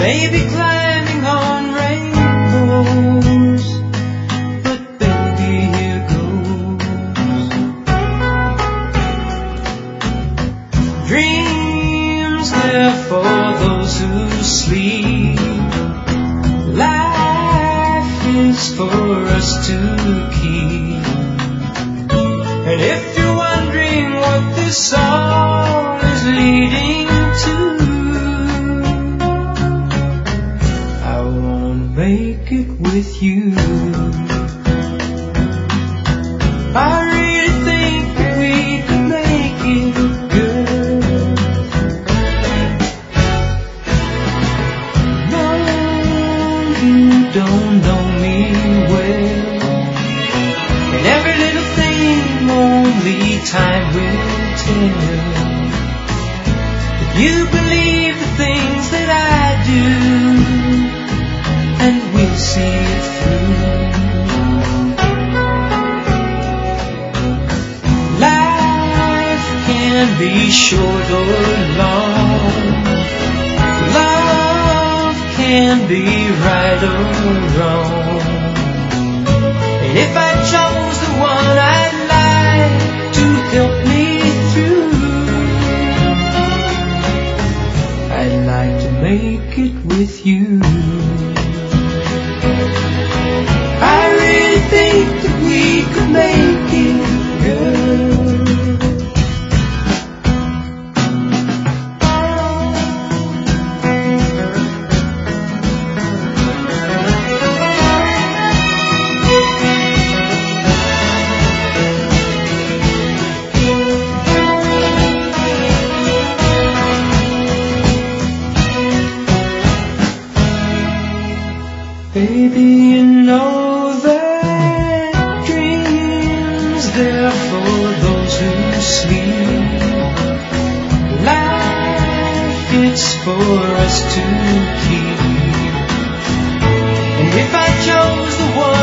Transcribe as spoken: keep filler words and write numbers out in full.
maybe climbing on rainbows, but baby, here goes. Dreams, they're for those who sleep. Life is for us to keep. And if you're wondering what this song is leading to, I wanna make it with you. I really think that we can make it good. No, you don't know me well, and every little thing only time will tell. If you believe the things that I do, and we'll see it through. Life can be short or long. Love can be right or wrong. And if I chose the one I'd like to help me through, I'd like to make it with you. I really think that we could make it good. Baby, you know that dreams, they're for those who sleep. Life, it's for us to keep. And if I chose the one